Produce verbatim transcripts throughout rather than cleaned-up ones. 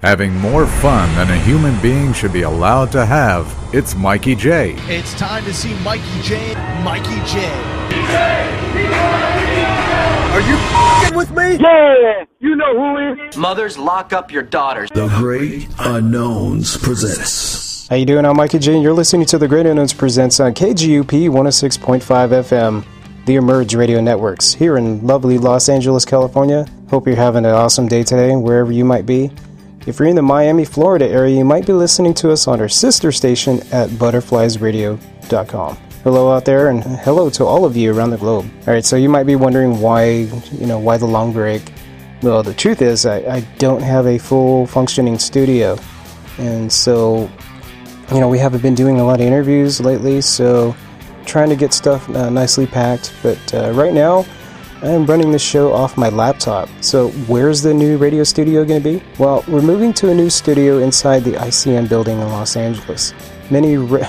Having more fun than a human being should be allowed to have. It's Mikey J. It's time to see Mikey J. Mikey J. Are you f***ing with me? Yeah, you know who it is. Mothers, lock up your daughters. The Great Unknowns presents. How you doing? I'm Mikey J, and you're listening to The Great Unknowns presents on K G U P one oh six point five F M, the Emerge Radio Networks, here in lovely Los Angeles, California. Hope you're having an awesome day today, wherever you might be. If you're in the Miami, Florida area, you might be listening to us on our sister station at butterflies radio dot com. Hello out there, and hello to all of you around the globe. All right, so you might be wondering why, you know, why the long break. Well, the truth is, I, I don't have a full functioning studio, and so, you know, we haven't been doing a lot of interviews lately, so trying to get stuff uh, nicely packed. But uh, right now, I am running the show off my laptop. So where's the new radio studio going to be? Well, we're moving to a new studio inside the I C M building in Los Angeles. Many, re-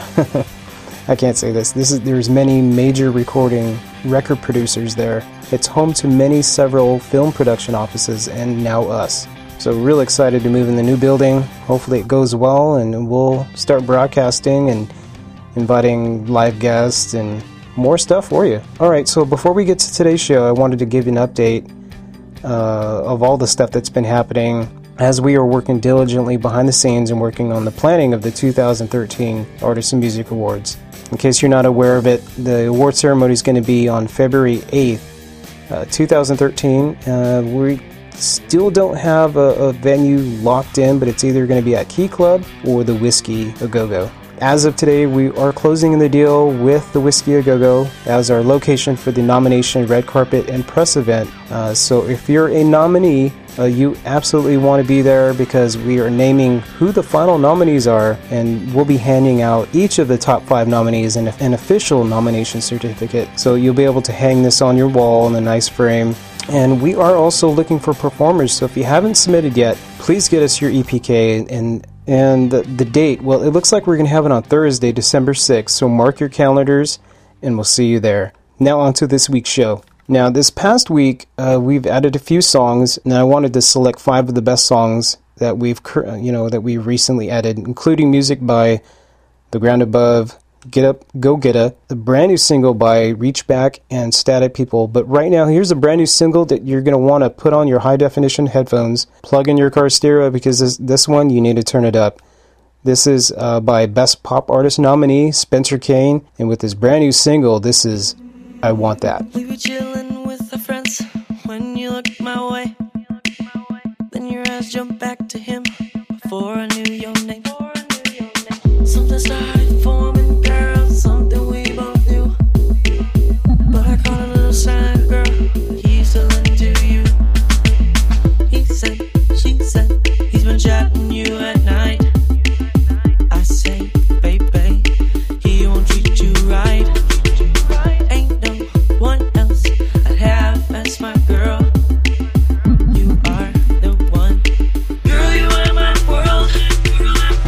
I can't say this. This is there's many major recording record producers there. It's home to many several film production offices and now us. So real excited to move in the new building. Hopefully it goes well and we'll start broadcasting and inviting live guests and more stuff for you. Alright, so before we get to today's show, I wanted to give you an update uh, of all the stuff that's been happening as we are working diligently behind the scenes and working on the planning of the two thousand thirteen Artists in Music Awards. In case you're not aware of it, the award ceremony is going to be on February eighth, uh, two thousand thirteen. Uh, we still don't have a, a venue locked in, but it's either going to be at Key Club or the Whiskey A Go Go. As of today, we are closing the deal with the Whiskey A Go Go as our location for the nomination, red carpet, and press event. Uh, so if you're a nominee, uh, you absolutely want to be there because we are naming who the final nominees are, and we'll be handing out each of the top five nominees an, an official nomination certificate. So you'll be able to hang this on your wall in a nice frame. And we are also looking for performers, so if you haven't submitted yet, please get us your E P K and And the, the date, well, it looks like we're going to have it on Thursday, December sixth, so mark your calendars, and we'll see you there. Now on to this week's show. Now, this past week, uh, we've added a few songs, and I wanted to select five of the best songs that we've, you know, that we recently added, including music by The Ground Above, Get Up, Go Getta, the brand new single by Reach Back and Static People. But right now, here's a brand new single that you're going to want to put on your high-definition headphones, plug in your car stereo, because this, this one, you need to turn it up. This is uh, by Best Pop Artist nominee, Spencer Kane, and with his brand new single, this is I Want That. We were chilling with our friends when you looked my way. Then your eyes jumped back to him before I knew your name. Something started forming, girl, something we both knew. But I caught a little sign, girl, he's still into you. He said, she said, he's been chatting you at night. I say, baby, he won't treat you right. Ain't no one else I'd have as my girl. You are the one. Girl, you are my world.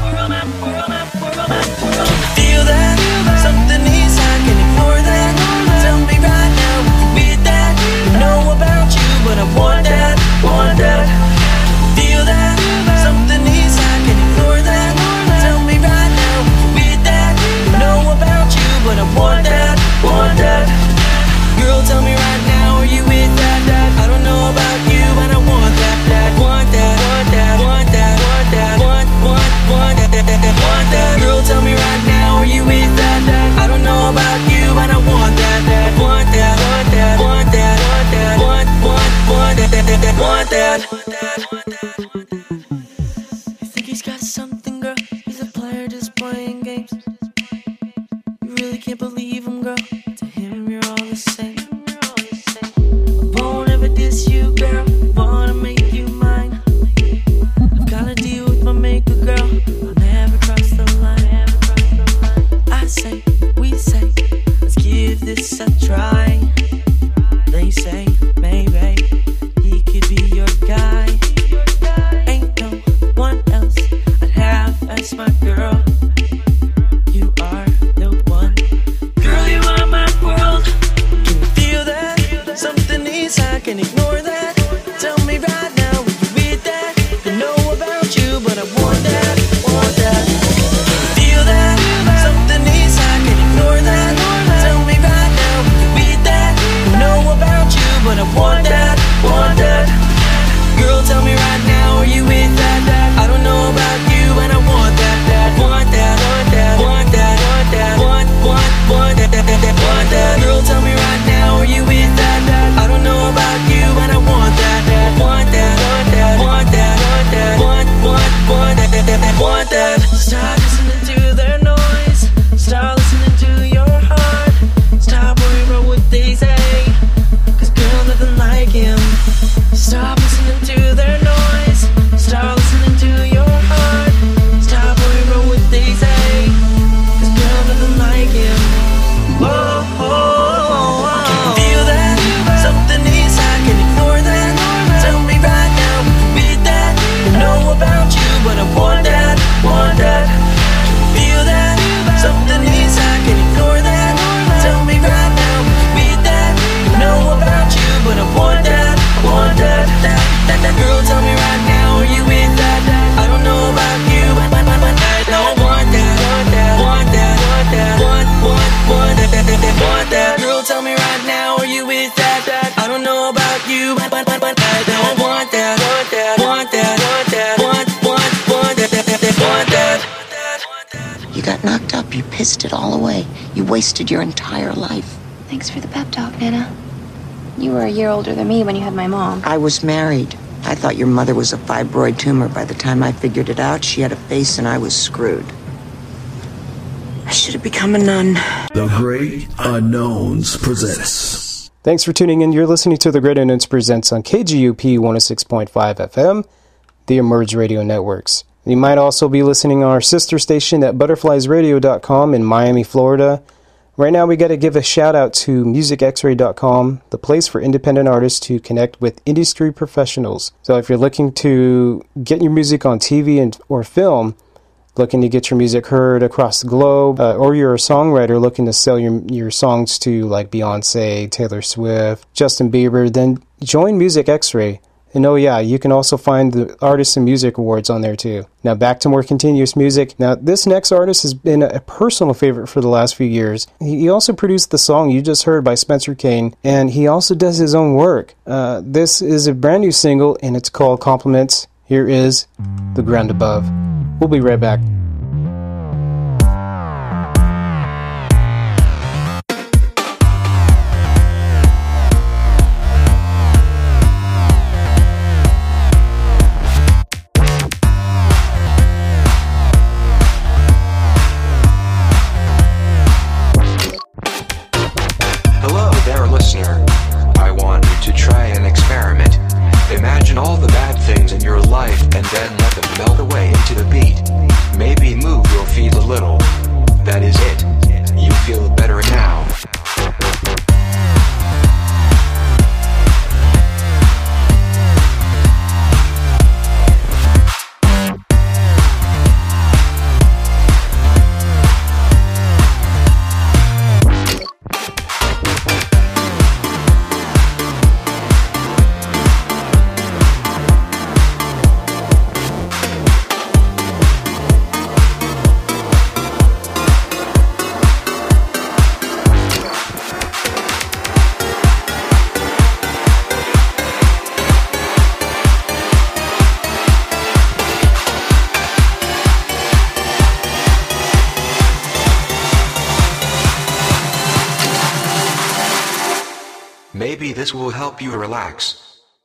got knocked up. You pissed it all away. You wasted your entire life. Thanks for the pep talk, Nana. You were a year older than me when you had my mom. I was married. I thought your mother was a fibroid tumor. By the time I figured it out, she had a face and I was screwed. I should have become a nun. The Great Unknowns presents. Thanks for tuning in. You're listening to The Great Unknowns Presents on K G U P one oh six point five F M, the Emerge Radio Networks. You might also be listening on our sister station at butterflies radio dot com in Miami, Florida. Right now, we got to give a shout out to music x ray dot com, the place for independent artists to connect with industry professionals. So if you're looking to get your music on T V and or film, looking to get your music heard across the globe, uh, or you're a songwriter looking to sell your your songs to like Beyonce, Taylor Swift, Justin Bieber, then join Music X-Ray. And oh yeah, you can also find the Artists and Music Awards on there too. Now back to more continuous music. Now this next artist has been a personal favorite for the last few years. He also produced the song you just heard by Spencer Kane, and he also does his own work. Uh, this is a brand new single, and it's called Compliments. Here is The Ground Above. We'll be right back. Imagine all the bad things in your life and then let them melt away into the beat. Maybe move your feet a little. That is it. You feel better now. Maybe this will help you relax.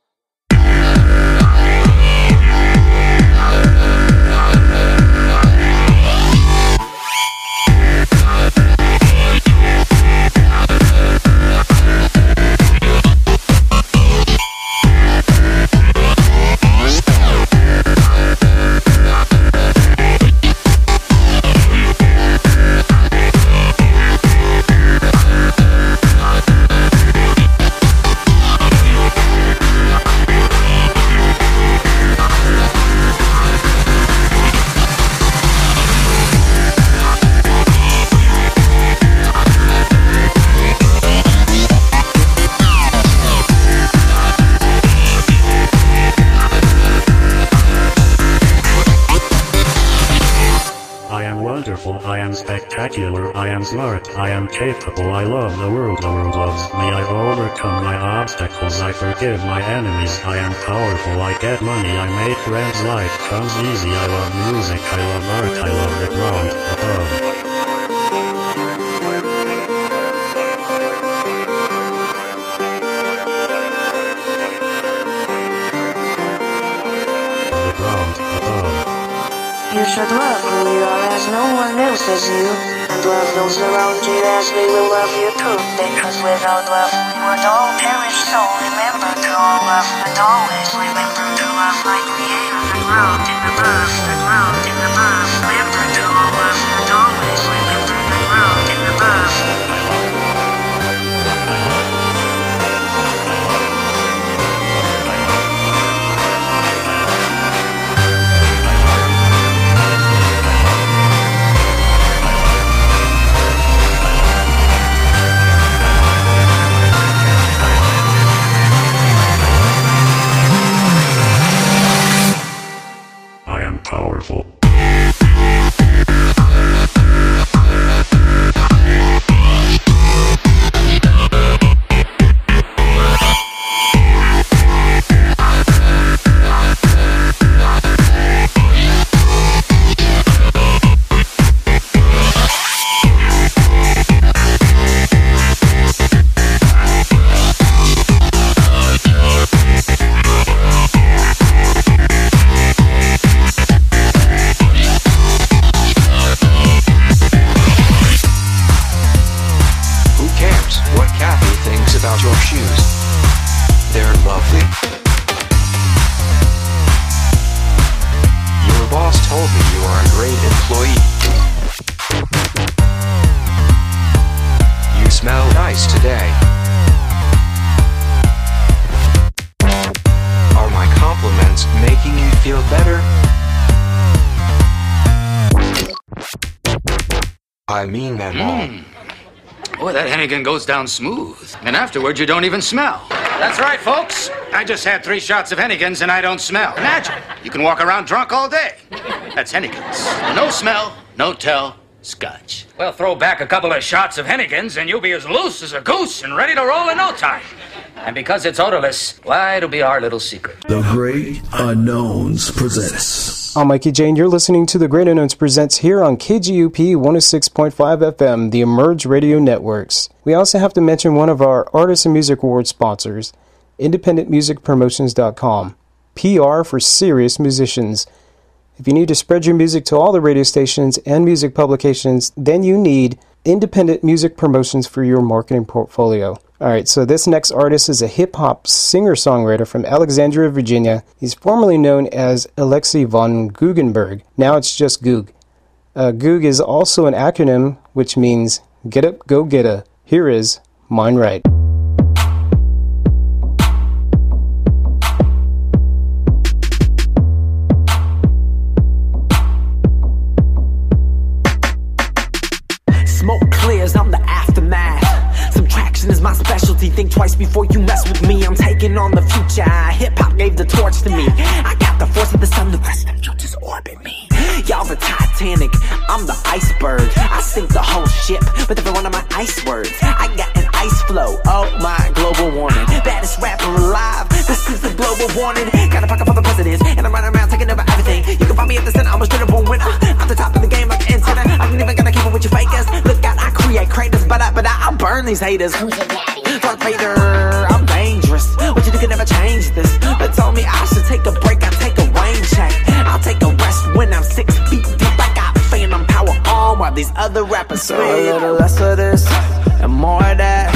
Spectacular, I am smart, I am capable, I love the world, the world loves me, I overcome my obstacles, I forgive my enemies, I am powerful, I get money, I make friends, life comes easy, I love music, I love art, I love the ground above. The ground above. You should love who you are as no one else is you. And love those around you as they will love you too. Because without love we would all perish. So remember to all love and always remember to love like the air, the ground and above, the ground and above. Remember to all love and always remember the ground and above. Powerful. told me you are a great employee. You smell nice today. Are my compliments making you feel better? I mean them all. Mm. Boy, that Hennigan goes down smooth. And afterwards, you don't even smell. That's right, folks. I just had three shots of Hennigan's and I don't smell. Imagine. You can walk around drunk all day. That's Hennigan's. No smell, no tell, scotch. Well, throw back a couple of shots of Hennigan's and you'll be as loose as a goose and ready to roll in no time. And because it's odorless, why, it'll be our little secret. The Great Unknowns presents. I'm Mikey Jane. You're listening to The Great Unknowns Presents here on K G U P one oh six point five F M, the Emerge Radio Networks. We also have to mention one of our Artists and Music Award sponsors, independent music promotions dot com. P R for serious musicians. If you need to spread your music to all the radio stations and music publications, then you need independent music promotions for your marketing portfolio. Alright, so this next artist is a hip-hop singer-songwriter from Alexandria, Virginia. He's formerly known as Alexei von Guggenberg. Now it's just Goog. Uh, Goog is also an acronym which means Get Up, Go Getta. Here is Mine Right. Smoke clears, I'm the aftermath. Subtraction is my specialty. Think twice before you mess with me. I'm taking on the future. Hip-hop gave the torch to me. I got the force of the sun, the rest of you just orbit me. Y'all the Titanic, I'm the iceberg. I sink the whole ship with every one of my ice words. I got an ice flow, oh my, global warming. Baddest rapper alive, this is the global warning. Got a pocket for the presidents, and I'm running around taking over everything. You can find me at the center, I'm a straight up winner. I'm the top of the game like an antenna. I ain't even gonna keep up with you fakers. Look out, I create craters, but I, but I, I'll burn these haters. Darth Vader, I'm dangerous. What you think can never change this? But told me I should take a break, I take a rain check. I'll take a rest when I'm six feet deep. I got phantom power on while these other rappers spit. So a little less of this and more of that.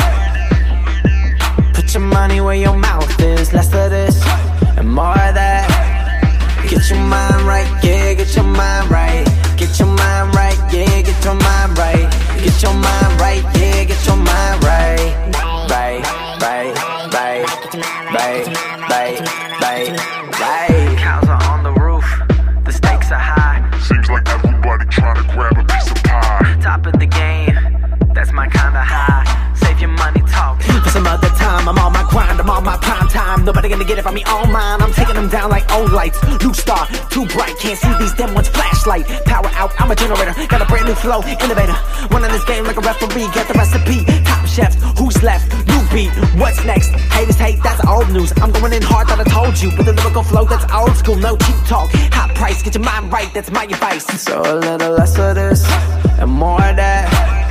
Put your money where your mouth is. Less of this and more of that. Get your mind right, yeah, get your mind right. Get your mind right, yeah, get your mind right. Get your mind right, yeah, get your mind right. Right, right, right, right, right, right, right. Cows are on the roof, the stakes are high. Seems like everybody trying to grab a piece of pie. Top of the game, that's my kind of high. Save your money, talk for some other time. I'm on my grind, I'm on my prime time. Nobody gonna get it from me on mine. I'm taking them down like old lights. New star, too bright, can't see these dim ones. Flashlight, power out, I'm a generator. Got a brand new flow, innovator. Running this game like a referee, get the recipe. Top chefs, who's left? New beat, what's next? Haters hate, that's old news. I'm going in hard, that I told you. With a lyrical flow that's old school, no cheap talk. Hot price, get your mind right, that's my advice. So a little less of this and more of that.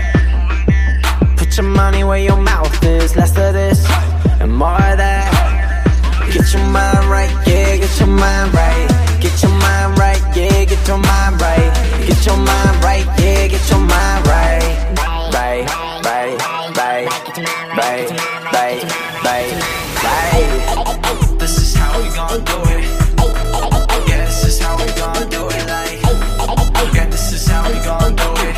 Put your money where your mouth is. Less of this and more of that. Get your mind right, yeah, get your mind right. Get your mind right, yeah, get your mind right. Get your mind right, yeah, get your mind right. Right, right, right, right, right, right, right. This is how we gon' do it. Yeah, this is how we gon' do it. Like, yeah, this is how we gon' do it.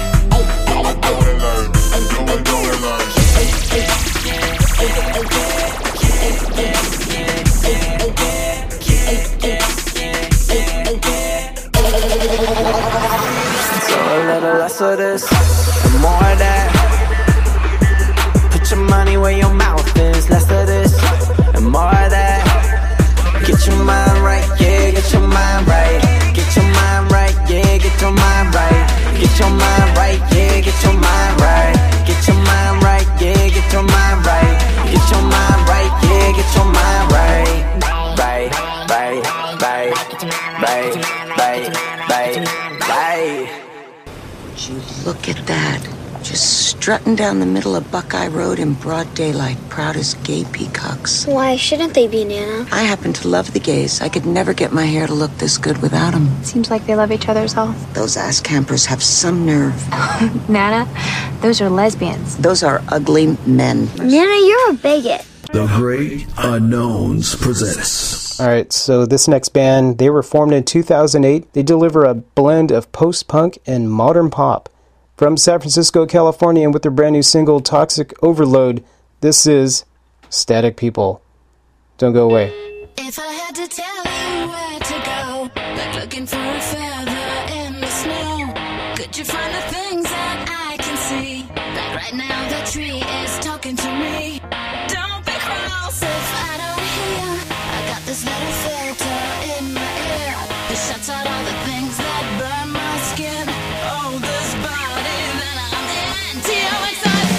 So a little less of this and more of that. Put your money where your mouth is. Less of this and more of that. Get your mind right, yeah, get your mind right. Get your mind right, yeah, get your mind right. Get your mind right, yeah, get your mind right. Get your mind right, yeah, get your mind right. Get your mind right, yeah, get your mind right. Right, right, right, right, right, right, right. Would you look at that? Just strutting down the middle of Buckeye Road in broad daylight, proud as gay peacocks. Why shouldn't they be, Nana? I happen to love the gays. I could never get my hair to look this good without them. Seems like they love each other's health. Those ass campers have some nerve. Nana, those are lesbians. Those are ugly men. Nana, you're a bigot. The Great Unknowns presents. All right, so this next band, they were formed in two thousand eight. They deliver a blend of post-punk and modern pop. From San Francisco, California, and with their brand new single, Toxic Overload, this is Static People. Don't go away. If I had to tell you where to go, like looking for a feather in the snow, could you find the things that I can see? Like right now the tree is talking to me. Don't be cross if I don't hear. I got this little filter in my ear that shuts out all the things that burn my skin. Oh, this body that I'm in. T O X I C.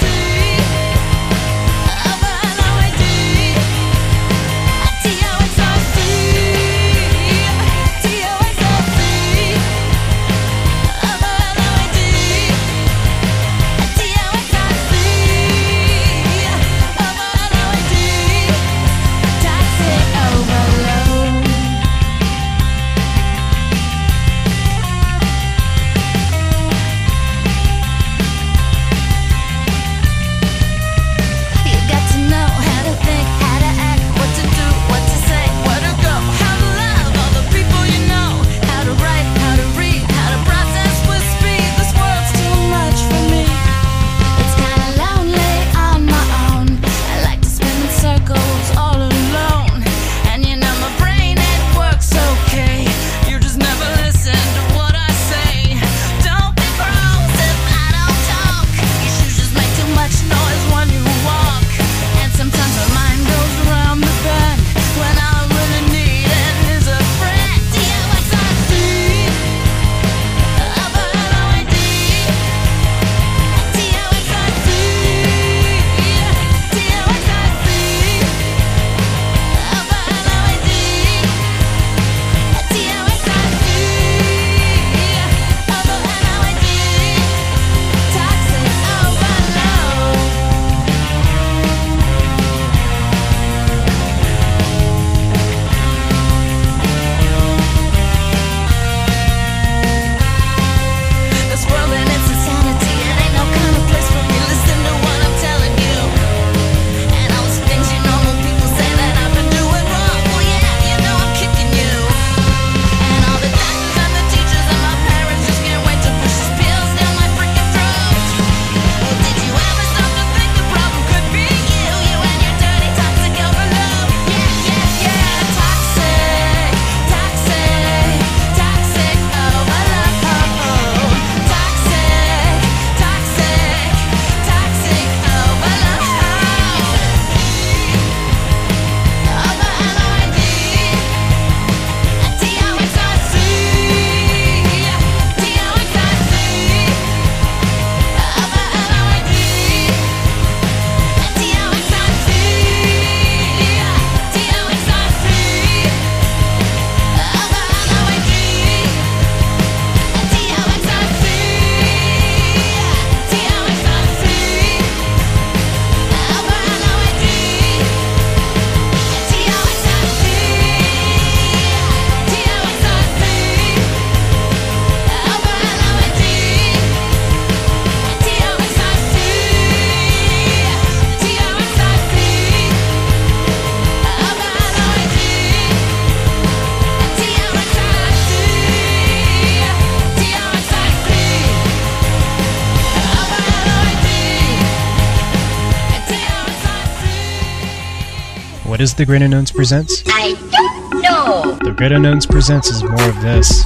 What is The Great Unknowns Presents? I don't know. The Great Unknowns Presents is more of this.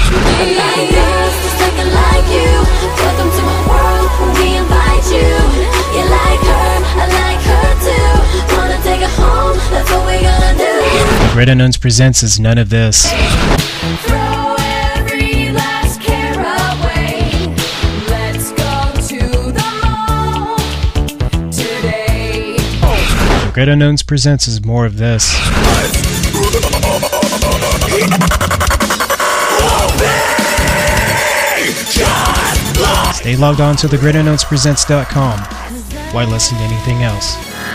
The Great Unknowns Presents is none of this. Throw every last care away. Let's go to the mall today. The Great Unknowns Presents is more of this. Stay logged on to the great unknowns presents dot com. Why listen to anything else?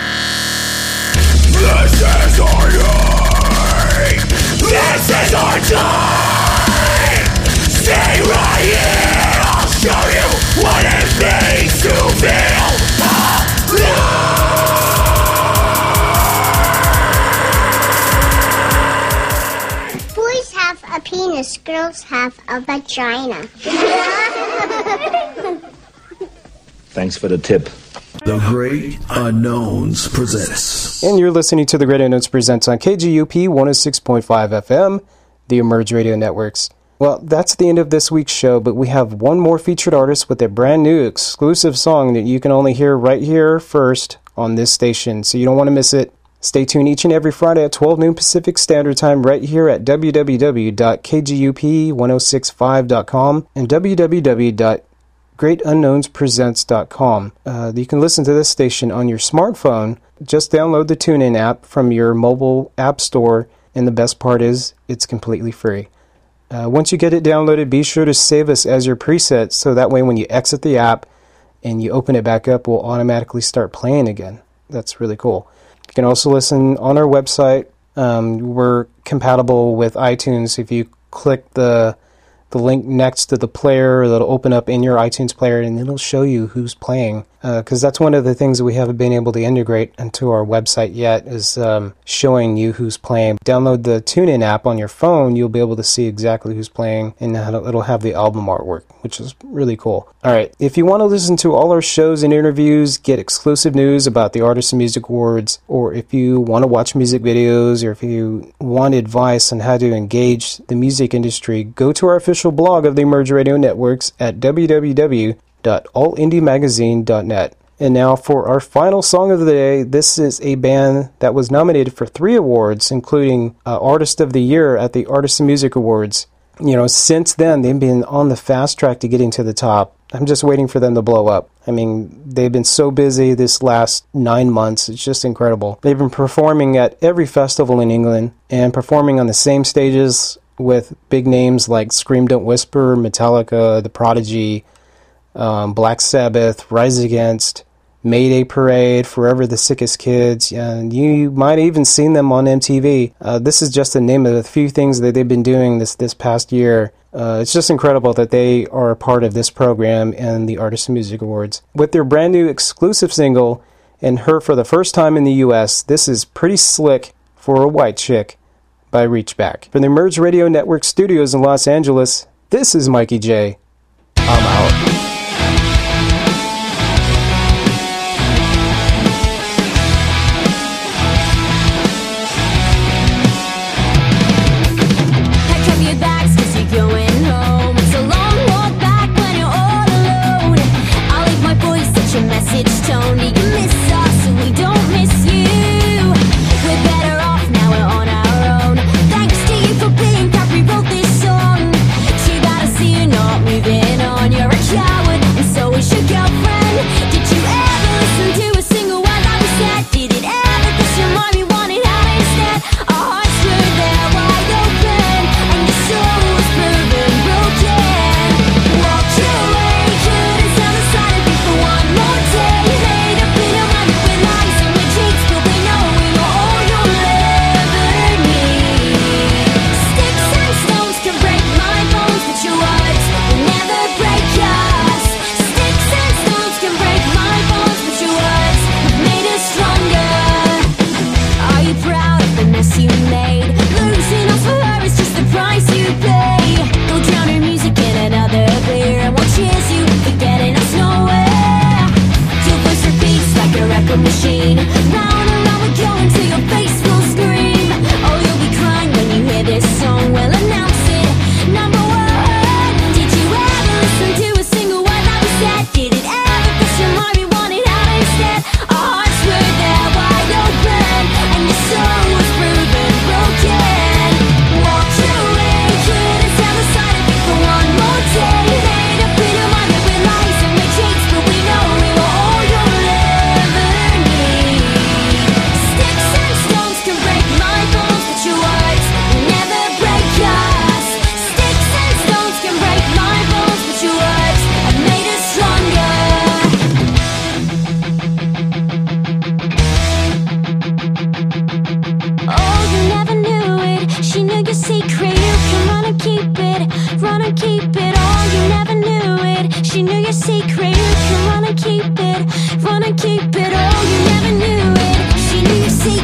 This is our night! This is our time! Stay right here! I'll show you what it means to feel alive! girls have a vagina. Thanks for the tip. The Great Unknowns presents. And you're listening to The Great Unknowns presents on K G U P one oh six point five F M, the Emerge Radio Networks. Well, that's the end of this week's show, but we have one more featured artist with a brand new exclusive song that you can only hear right here first on this station, so you don't want to miss it. Stay tuned each and every Friday at twelve noon Pacific Standard Time right here at w w w dot k g u p ten sixty-five dot com and w w w dot great unknowns presents dot com. Uh, you can listen to this station on your smartphone. Just download the TuneIn app from your mobile app store, and the best part is it's completely free. Uh, once you get it downloaded, be sure to save us as your preset, so that way when you exit the app and you open it back up, we'll automatically start playing again. That's really cool. You can also listen on our website. Um, we're compatible with iTunes. If you click the the link next to the player, that'll open up in your iTunes player, and it'll show you who's playing. Because uh, that's one of the things that we haven't been able to integrate into our website yet, is um, showing you who's playing. Download the TuneIn app on your phone, you'll be able to see exactly who's playing, and it'll have the album artwork, which is really cool. Alright, if you want to listen to all our shows and interviews, get exclusive news about the Artist and Music Awards, or if you want to watch music videos, or if you want advice on how to engage the music industry, go to our official blog of the Emerge Radio Networks at w w w dot all indie magazine dot net. And now for our final song of the day. This is a band that was nominated for three awards, including uh, Artist of the Year at the Artist and Music Awards. You know, since then, they've been on the fast track to getting to the top. I'm just waiting for them to blow up. I mean, they've been so busy this last nine months. It's just incredible. They've been performing at every festival in England and performing on the same stages with big names like Scream Don't Whisper, Metallica, The Prodigy, um, Black Sabbath, Rise Against, Mayday Parade, Forever the Sickest Kids, and you might have even seen them on M T V. Uh, this is just the name of the few things that they've been doing this, this past year. Uh, it's just incredible that they are a part of this program and the Artist and Music Awards. With their brand new exclusive single, and heard for the first time in the U S, this is Pretty Slick for a White Chick by Reachback. From the Emerge Radio Network studios in Los Angeles, this is Mikey J. I'm out.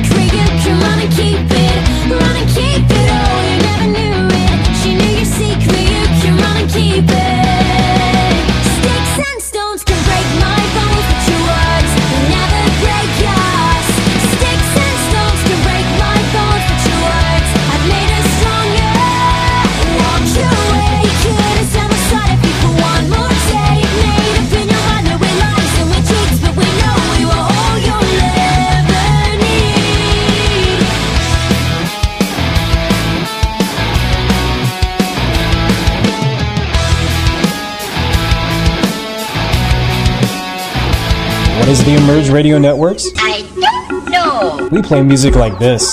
Keep it, run and keep it, oh, you never knew it. She knew your secret. What is the Emerge Radio Networks? I don't know. We play music like this.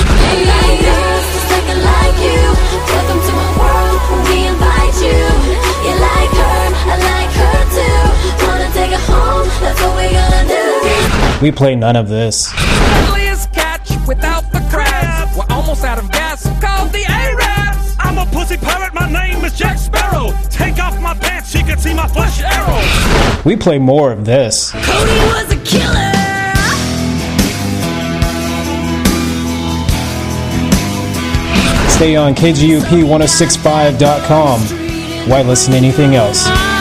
We play none of this. Deadliest catch without the crabs. We're almost out of gas, called the Arabs. I'm a pussy pirate, my name is Jack Sparrow. Take off my pants, she can see my flesh arrows. We play more of this. Cody was a killer. Stay on K G U P ten sixty-five dot com. Why listen to anything else?